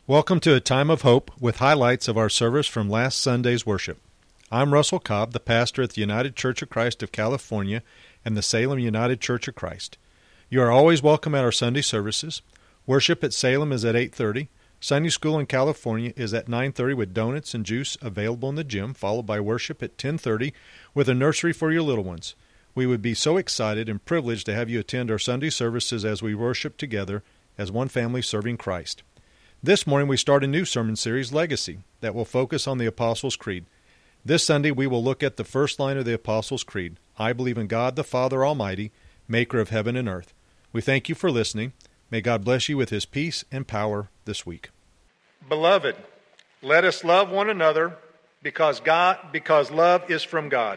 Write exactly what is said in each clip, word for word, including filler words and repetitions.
Welcome to A Time of Hope with highlights of our service from last Sunday's worship. I'm Russell Cobb, the pastor at the United Church of Christ of California and the Salem United Church of Christ. You are always welcome at our Sunday services. Worship at Salem is at eight thirty. Sunday school in California is at nine thirty with donuts and juice available in the gym, followed by worship at ten thirty with a nursery for your little ones. We would be so excited and privileged to have you attend our Sunday services as we worship together as one family serving Christ. This morning we start a new sermon series, Legacy, that will focus on the Apostles' Creed. This Sunday we will look at the first line of the Apostles' Creed, I believe in God the Father Almighty, maker of heaven and earth. We thank you for listening. May God bless you with His peace and power this week. Beloved, let us love one another because God, because love is from God.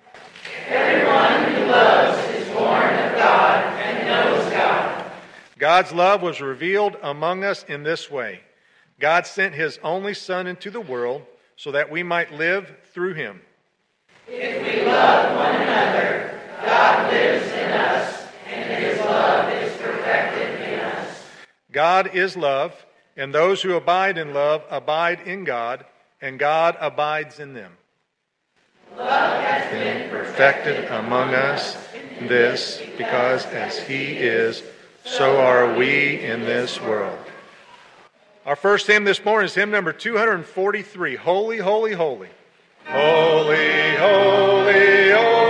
Everyone who loves is born of God and knows God. God's love was revealed among us in this way. God sent His only Son into the world so that we might live through Him. If we love one another, God lives in us, and His love is perfected in us. God is love, and those who abide in love abide in God, and God abides in them. Love has been Perfected among us in this, because as He is, so are we in this world. Our first hymn this morning is hymn number two forty-three, Holy, Holy, Holy. Holy, holy,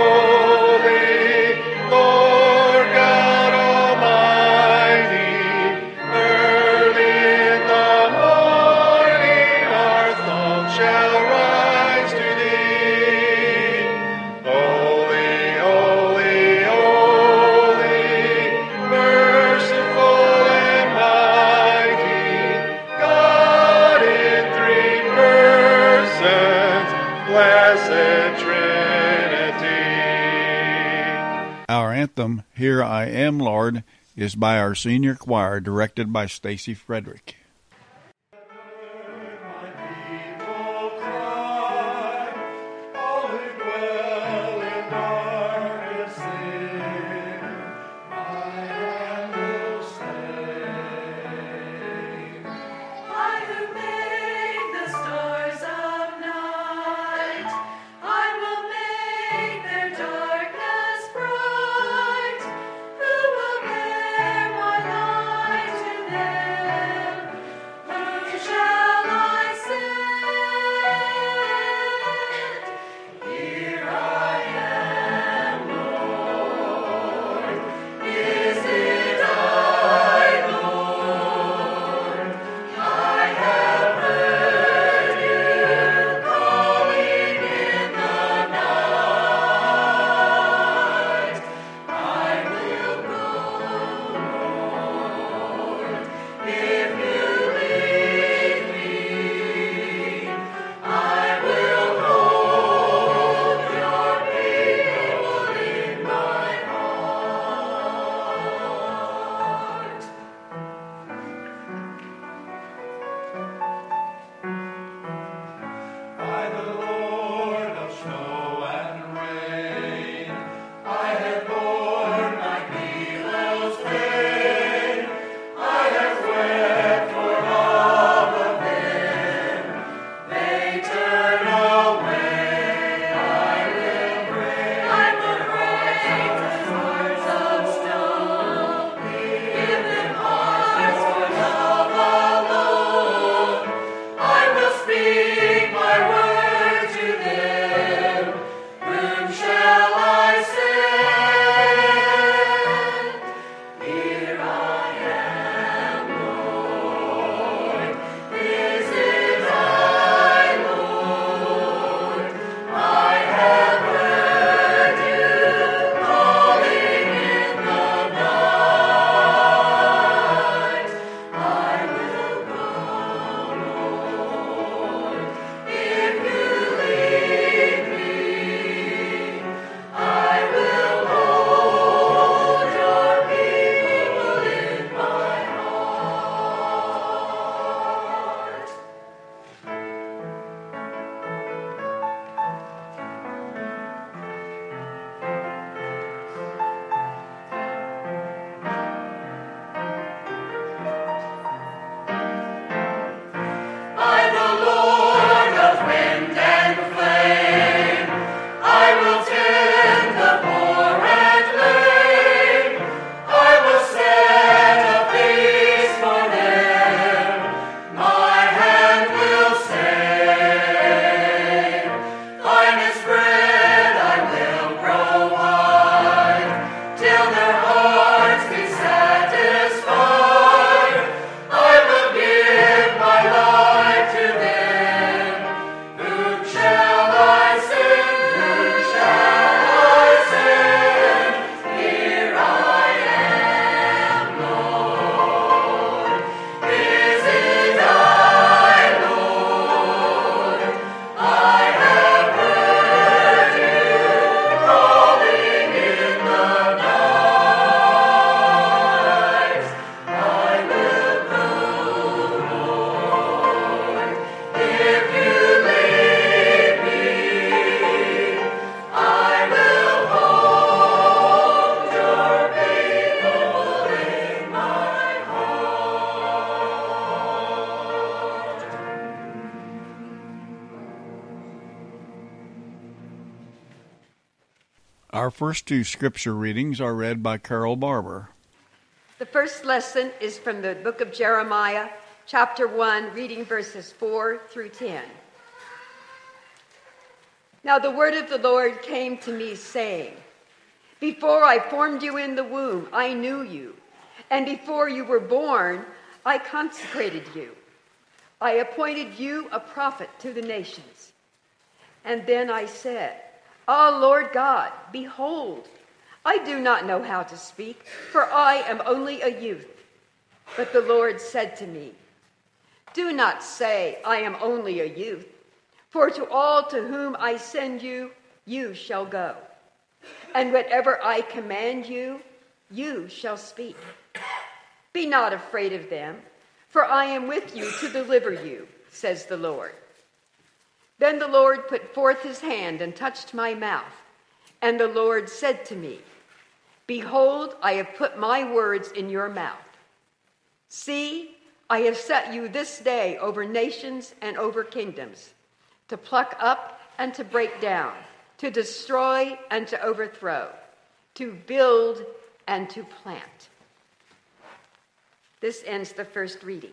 holy, Lord God Almighty, early in the morning our song shall rise to Thee. Holy, holy, holy, merciful and mighty, God in three persons, blessed Trinity. Our anthem, Here I Am, Lord, is by our senior choir, directed by Stacy Frederick. Our first two scripture readings are read by Carol Barber. The first lesson is from the book of Jeremiah, chapter one, reading verses four through ten. Now the word of the Lord came to me, saying, Before I formed you in the womb, I knew you, and before you were born, I consecrated you. I appointed you a prophet to the nations. And then I said, Ah, Lord God, behold, I do not know how to speak, for I am only a youth. But the Lord said to me, Do not say, I am only a youth, for to all to whom I send you, you shall go. And whatever I command you, you shall speak. Be not afraid of them, for I am with you to deliver you, says the Lord. Then the Lord put forth his hand and touched my mouth. And the Lord said to me, Behold, I have put my words in your mouth. See, I have set you this day over nations and over kingdoms, to pluck up and to break down, to destroy and to overthrow, to build and to plant. This ends the first reading.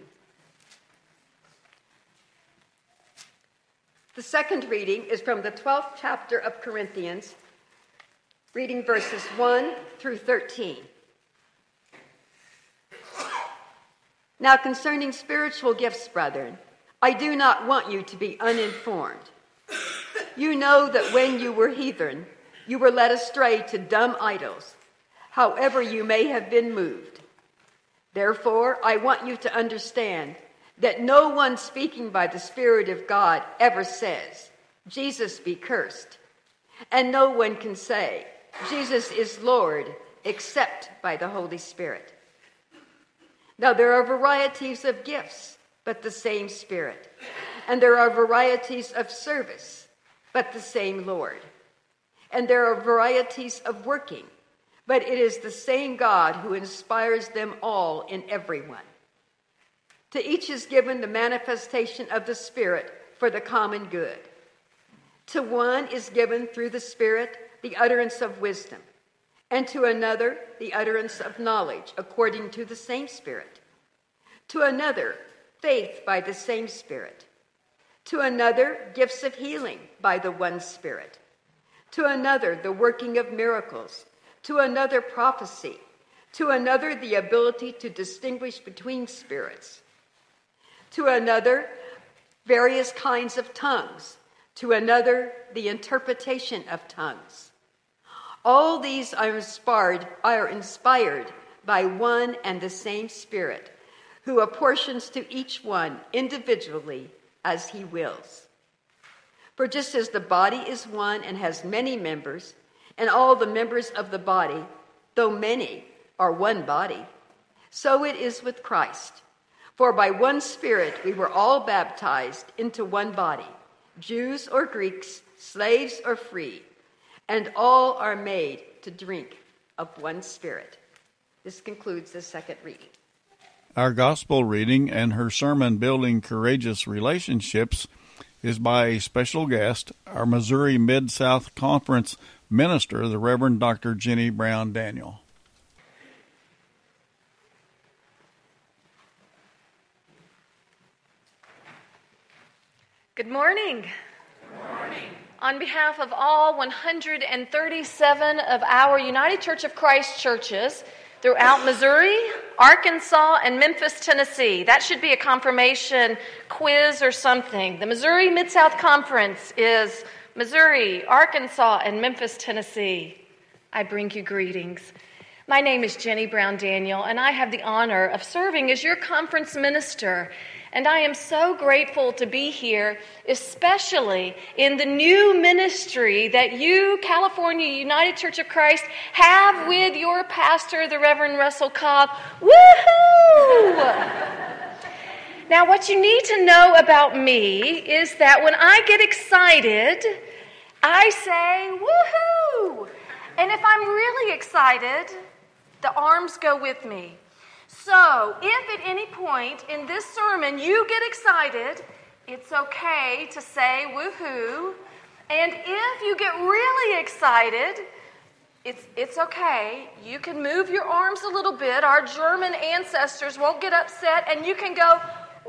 The second reading is from the twelfth chapter of Corinthians, reading verses one through thirteen. Now concerning spiritual gifts, brethren, I do not want you to be uninformed. You know that when you were heathen, you were led astray to dumb idols, however you may have been moved. Therefore, I want you to understand that no one speaking by the Spirit of God ever says, Jesus be cursed. And no one can say, Jesus is Lord, except by the Holy Spirit. Now there are varieties of gifts, but the same Spirit. And there are varieties of service, but the same Lord. And there are varieties of working, but it is the same God who inspires them all in everyone. To each is given the manifestation of the Spirit for the common good. To one is given through the Spirit the utterance of wisdom, and to another the utterance of knowledge according to the same Spirit. To another, faith by the same Spirit. To another, gifts of healing by the one Spirit. To another, the working of miracles. To another, prophecy. To another, the ability to distinguish between spirits. To another, various kinds of tongues. To another, the interpretation of tongues. All these are inspired, are inspired by one and the same Spirit, who apportions to each one individually as he wills. For just as the body is one and has many members, and all the members of the body, though many, are one body, so it is with Christ. For by one Spirit we were all baptized into one body, Jews or Greeks, slaves or free, and all are made to drink of one Spirit. This concludes the second reading. Our gospel reading and her sermon, Building Courageous Relationships, is by a special guest, our Missouri Mid-South Conference minister, the Reverend Doctor Jenny Brown Daniel. Good morning. Good morning. On behalf of all one hundred thirty-seven of our United Church of Christ churches throughout Missouri, Arkansas, and Memphis, Tennessee. That should be a confirmation quiz or something. The Missouri Mid-South Conference is Missouri, Arkansas, and Memphis, Tennessee. I bring you greetings. My name is Jenny Brown Daniel, and I have the honor of serving as your conference minister. And I am so grateful to be here, especially in the new ministry that you, California United Church of Christ, have with your pastor, the Reverend Russell Cobb. Woohoo! Now, what you need to know about me is that when I get excited, I say, woohoo! And if I'm really excited, the arms go with me. So, if at any point in this sermon you get excited, it's okay to say woohoo. And if you get really excited, It's, it's okay. You can move your arms a little bit. Our German ancestors won't get upset, and you can go,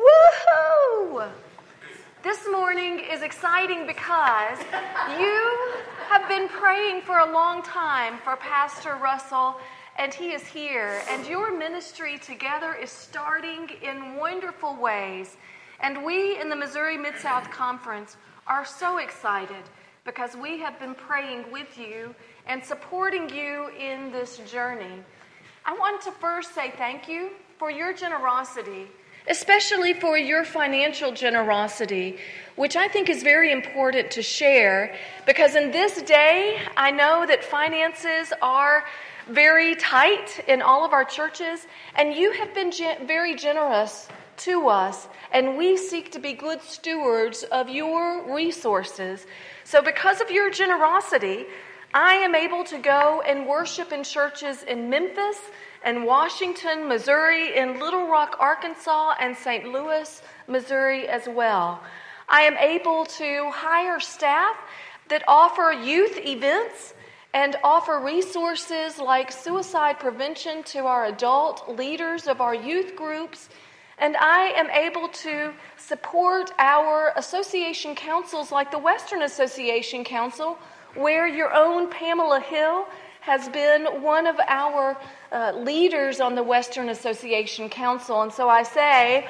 woohoo! This morning is exciting because you have been praying for a long time for Pastor Russell, and he is here. And your ministry together is starting in wonderful ways. And we in the Missouri Mid-South Conference are so excited because we have been praying with you and supporting you in this journey. I want to first say thank you for your generosity, especially for your financial generosity, which I think is very important to share, because in this day, I know that finances are very tight in all of our churches, and you have been ge- very generous to us, and we seek to be good stewards of your resources. So because of your generosity, I am able to go and worship in churches in Memphis and Washington, Missouri, in Little Rock, Arkansas, and Saint Louis, Missouri as well. I am able to hire staff that offer youth events and offer resources like suicide prevention to our adult leaders of our youth groups. And I am able to support our association councils like the Western Association Council, where your own Pamela Hill has been one of our uh, leaders on the Western Association Council. And so I say,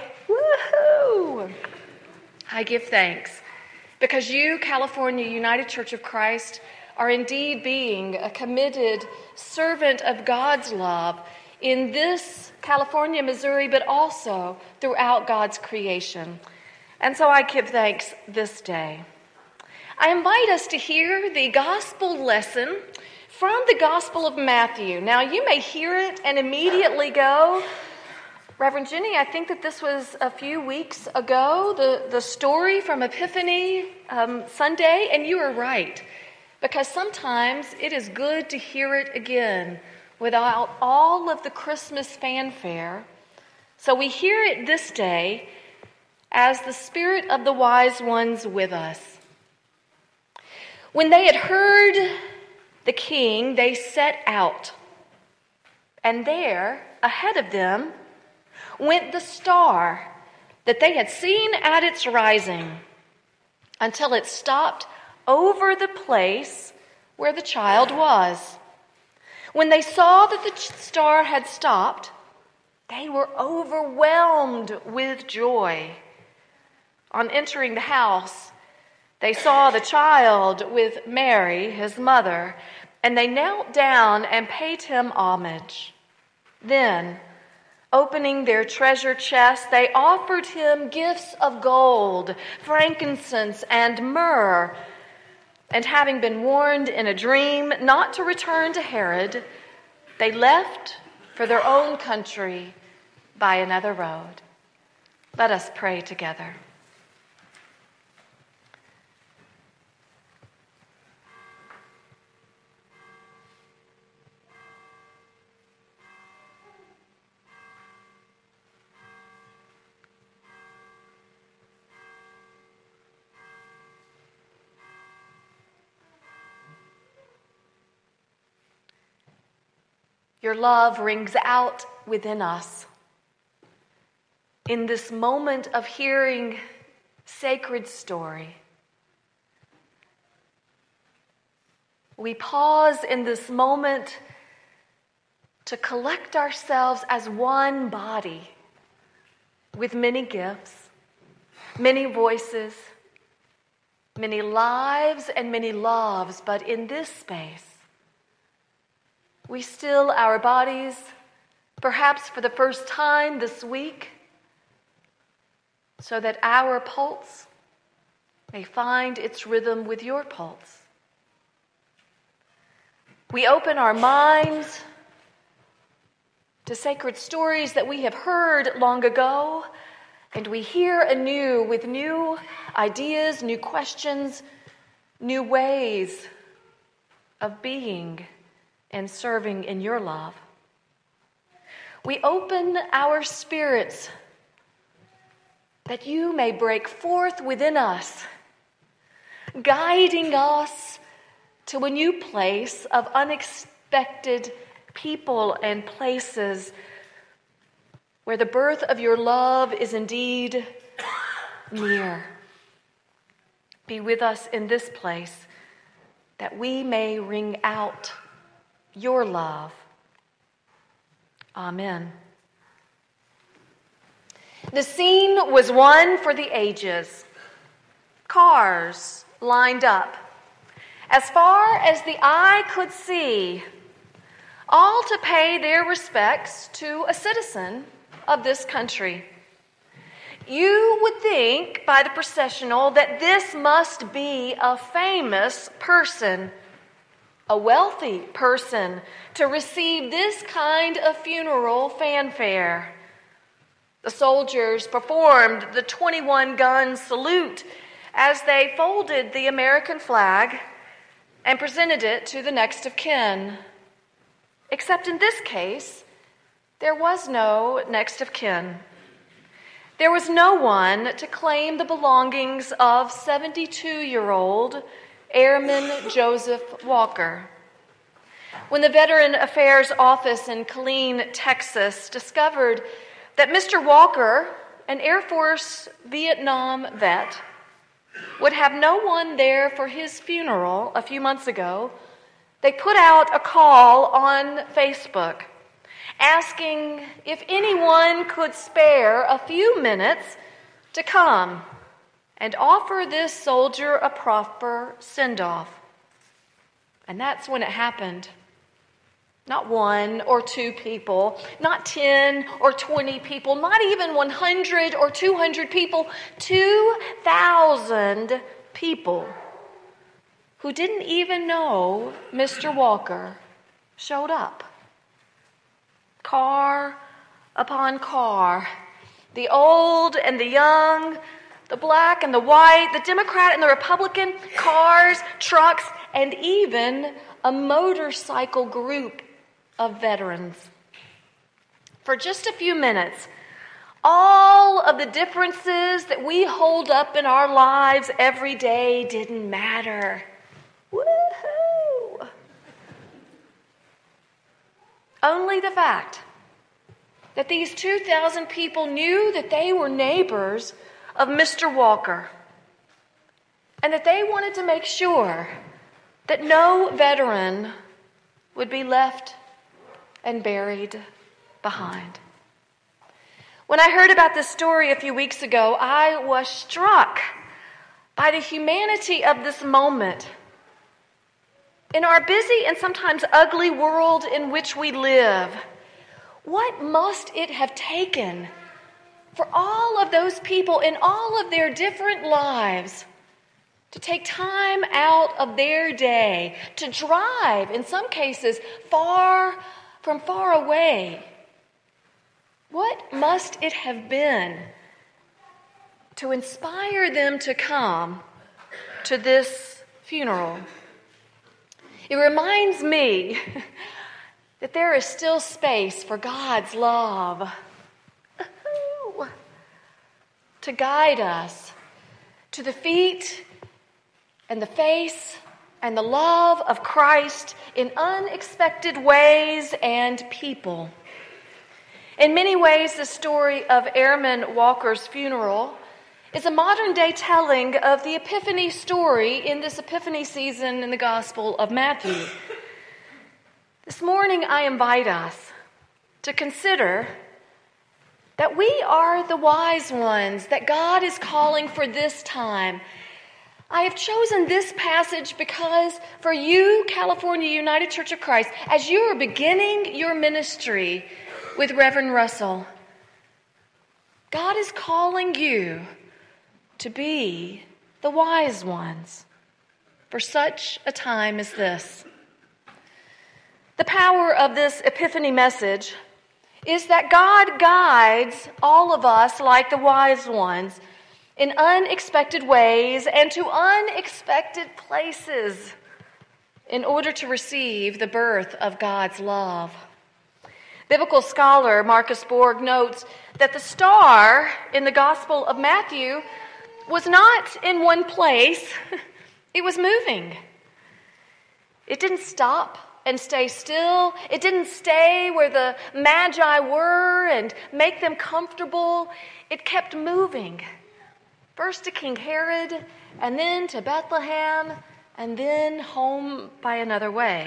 woohoo! I give thanks because you, California United Church of Christ, are indeed being a committed servant of God's love in this California, Missouri, but also throughout God's creation. And so I give thanks this day. I invite us to hear the gospel lesson from the Gospel of Matthew. Now, you may hear it and immediately go, Reverend Jenny, I think that this was a few weeks ago, the, the story from Epiphany um, Sunday, and you are right, because sometimes it is good to hear it again without all of the Christmas fanfare. So we hear it this day as the Spirit of the wise ones with us. When they had heard the king, they set out. And there, ahead of them, went the star that they had seen at its rising, until it stopped over the place where the child was. When they saw that the star had stopped, they were overwhelmed with joy. On entering the house, they saw the child with Mary, his mother, and they knelt down and paid him homage. Then, opening their treasure chest, they offered him gifts of gold, frankincense, and myrrh. And having been warned in a dream not to return to Herod, they left for their own country by another road. Let us pray together. Your love rings out within us. In this moment of hearing sacred story, we pause in this moment to collect ourselves as one body with many gifts, many voices, many lives, and many loves, but in this space, we still our bodies, perhaps for the first time this week, so that our pulse may find its rhythm with your pulse. We open our minds to sacred stories that we have heard long ago, and we hear anew with new ideas, new questions, new ways of being and serving in your love. We open our spirits that you may break forth within us, guiding us to a new place of unex- unexpected people and places where the birth of your love is indeed near. Be with us in this place that we may ring out your love. Amen. The scene was one for the ages. Cars lined up, as far as the eye could see, all to pay their respects to a citizen of this country. You would think by the processional that this must be a famous person, a wealthy person, to receive this kind of funeral fanfare. The soldiers performed the twenty-one gun salute as they folded the American flag and presented it to the next of kin. Except in this case, there was no next of kin. There was no one to claim the belongings of seventy-two-year-old Airman Joseph Walker. When the Veteran Affairs Office in Killeen, Texas, discovered that Mister Walker, an Air Force Vietnam vet, would have no one there for his funeral a few months ago, they put out a call on Facebook asking if anyone could spare a few minutes to come and offer this soldier a proper send-off. And that's when it happened. Not one or two people, not ten or twenty people, not even one hundred or two hundred people, two thousand people who didn't even know Mister Walker showed up. Car upon car, the old and the young, the black and the white, the Democrat and the Republican, cars, trucks, and even a motorcycle group of veterans. For just a few minutes, all of the differences that we hold up in our lives every day didn't matter. Woohoo! Only the fact that these two thousand people knew that they were neighbors of Mister Walker and that they wanted to make sure that no veteran would be left and buried behind. When I heard about this story a few weeks ago, I was struck by the humanity of this moment. In our busy and sometimes ugly world in which we live, what must it have taken for all of those people in all of their different lives to take time out of their day, to drive, in some cases, far from far away? What must it have been to inspire them to come to this funeral? It reminds me that there is still space for God's love to guide us to the feet and the face and the love of Christ in unexpected ways and people. In many ways, the story of Airman Walker's funeral is a modern-day telling of the Epiphany story in this Epiphany season in the Gospel of Matthew. This morning, I invite us to consider that we are the wise ones that God is calling for this time. I have chosen this passage because for you, California United Church of Christ, as you are beginning your ministry with Reverend Russell, God is calling you to be the wise ones for such a time as this. The power of this Epiphany message is that God guides all of us like the wise ones in unexpected ways and to unexpected places in order to receive the birth of God's love. Biblical scholar Marcus Borg notes that the star in the Gospel of Matthew was not in one place, it was moving. It didn't stop and stay still. It didn't stay where the Magi were and make them comfortable. It kept moving. First to King Herod, and then to Bethlehem, and then home by another way.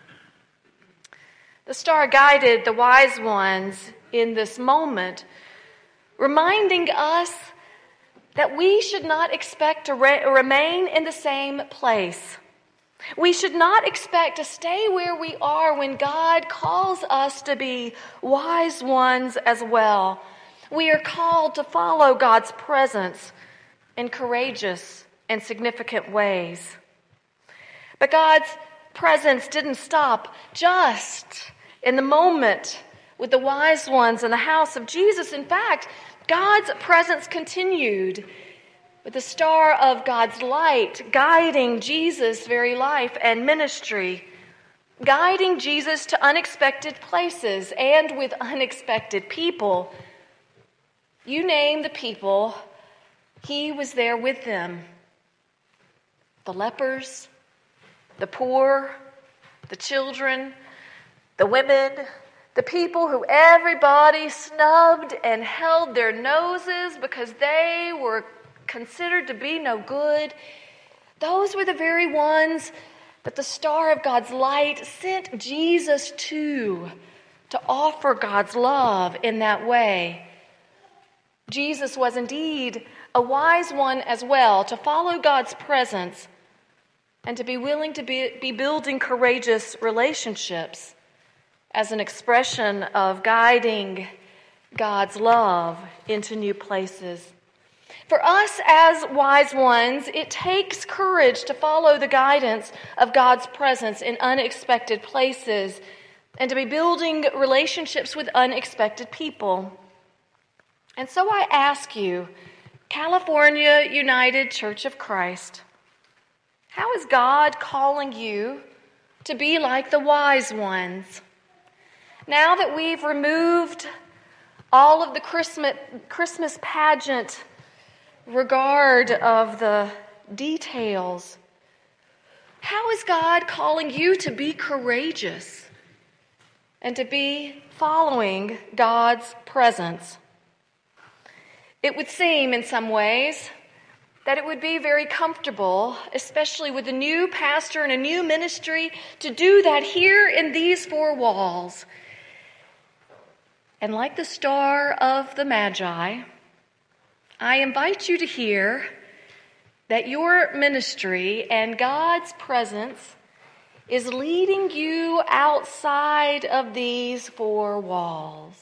The star guided the wise ones in this moment, reminding us that we should not expect to re- remain in the same place. We should not expect to stay where we are when God calls us to be wise ones as well. We are called to follow God's presence in courageous and significant ways. But God's presence didn't stop just in the moment with the wise ones in the house of Jesus. In fact, God's presence continued with the star of God's light guiding Jesus' very life and ministry, guiding Jesus to unexpected places and with unexpected people. You name the people, he was there with them. The lepers, the poor, the children, the women, the people who everybody snubbed and held their noses because they were considered to be no good. Those were the very ones that the star of God's light sent Jesus to, to offer God's love in that way. Jesus was indeed a wise one as well, to follow God's presence and to be willing to be, be building courageous relationships as an expression of guiding God's love into new places. For us as wise ones, it takes courage to follow the guidance of God's presence in unexpected places and to be building relationships with unexpected people. And so I ask you, California United Church of Christ, how is God calling you to be like the wise ones? Now that we've removed all of the Christmas, Christmas pageant regard of the details, how is God calling you to be courageous and to be following God's presence? It would seem in some ways that it would be very comfortable, especially with a new pastor and a new ministry, to do that here in these four walls. And like the star of the Magi, I invite you to hear that your ministry and God's presence is leading you outside of these four walls.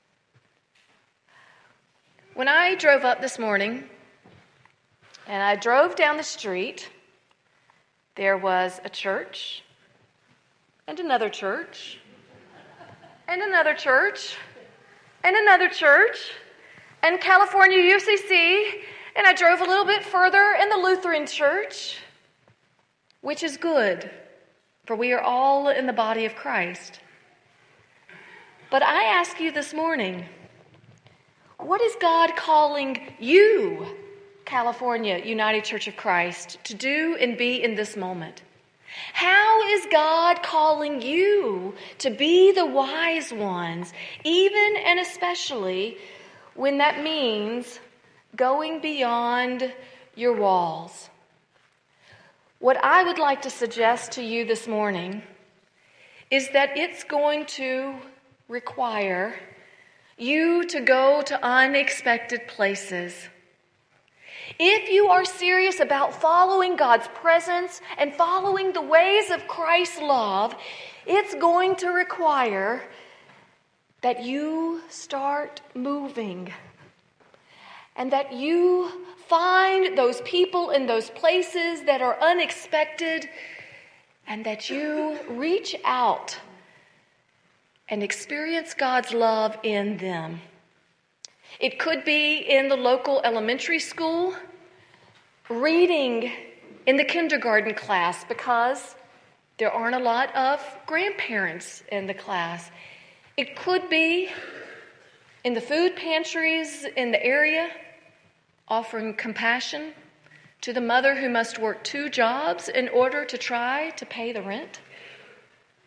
When I drove up this morning, and I drove down the street, there was a church, and another church, and another church, and another church, and California U C C, and I drove a little bit further in the Lutheran Church, which is good, for we are all in the body of Christ. But I ask you this morning, what is God calling you, California United Church of Christ, to do and be in this moment? How is God calling you to be the wise ones, even and especially when that means going beyond your walls? What I would like to suggest to you this morning is that it's going to require you to go to unexpected places. If you are serious about following God's presence and following the ways of Christ's love, it's going to require that you start moving and that you find those people in those places that are unexpected and that you reach out and experience God's love in them. It could be in the local elementary school, reading in the kindergarten class because there aren't a lot of grandparents in the class. It could be in the food pantries in the area, offering compassion to the mother who must work two jobs in order to try to pay the rent.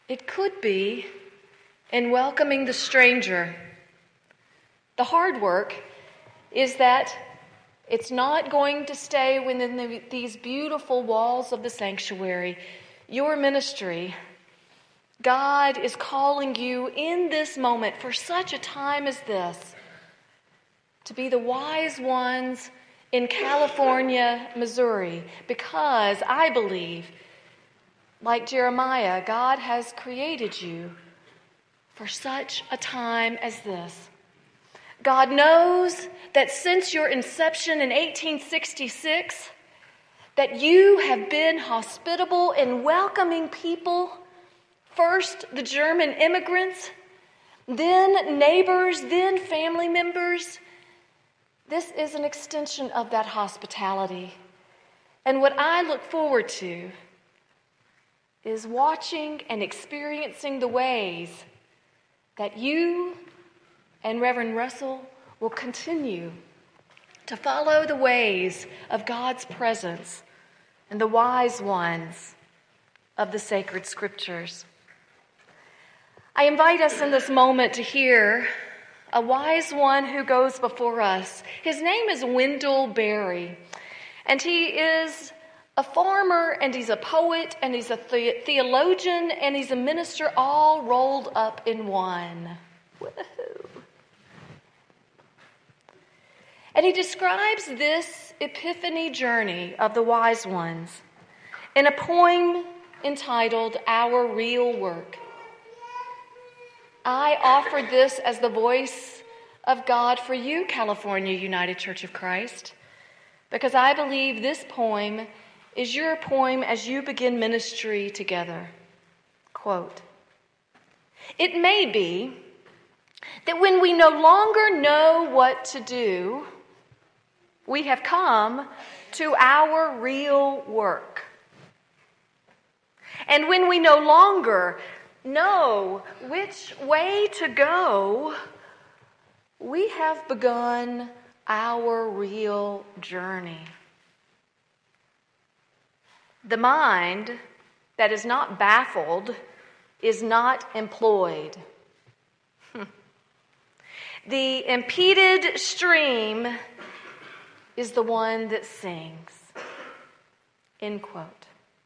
It could be in welcoming the stranger. The hard work is that it's not going to stay within the, these beautiful walls of the sanctuary. Your ministry, God is calling you in this moment for such a time as this to be the wise ones in California, Missouri, because I believe, like Jeremiah, God has created you for such a time as this. God knows that since your inception in eighteen sixty-six, that you have been hospitable in welcoming people, first the German immigrants, then neighbors, then family members. This is an extension of that hospitality. And what I look forward to is watching and experiencing the ways that you and Reverend Russell will continue to follow the ways of God's presence and the wise ones of the sacred scriptures. I invite us in this moment to hear a wise one who goes before us. His name is Wendell Berry, and he is a farmer, and he's a poet, and he's a the- theologian, and he's a minister, all rolled up in one. Woohoo! And he describes this epiphany journey of the wise ones in a poem entitled Our Real Work. I offer this as the voice of God for you, California United Church of Christ, because I believe this poem is your poem as you begin ministry together. Quote, "It may be that when we no longer know what to do, we have come to our real work. And when we no longer know which way to go, we have begun our real journey. The mind that is not baffled is not employed. The impeded stream is the one that sings." End quote.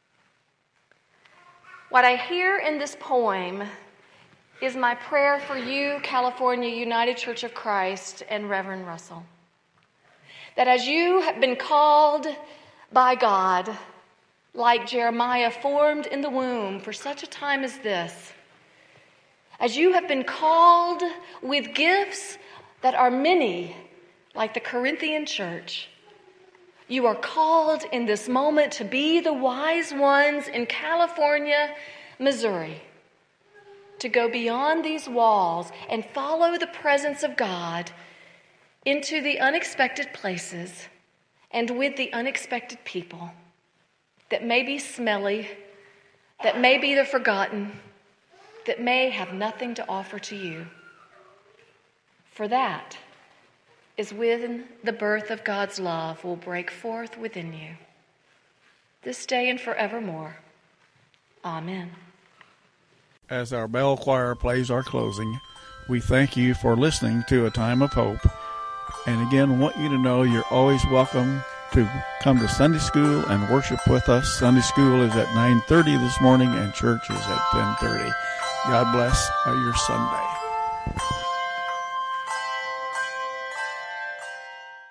What I hear in this poem is my prayer for you, California United Church of Christ and Reverend Russell. That as you have been called by God, like Jeremiah formed in the womb for such a time as this, as you have been called with gifts that are many, like the Corinthian church, you are called in this moment to be the wise ones in California, Missouri, to go beyond these walls and follow the presence of God into the unexpected places and with the unexpected people that may be smelly, that may be the forgotten, that may have nothing to offer to you. For that is when the birth of God's love will break forth within you, this day and forevermore. Amen. As our bell choir plays our closing, we thank you for listening to A Time of Hope. And again, want you to know you're always welcome to come to Sunday school and worship with us. Sunday school is at nine thirty this morning and church is at ten thirty. God bless your Sunday.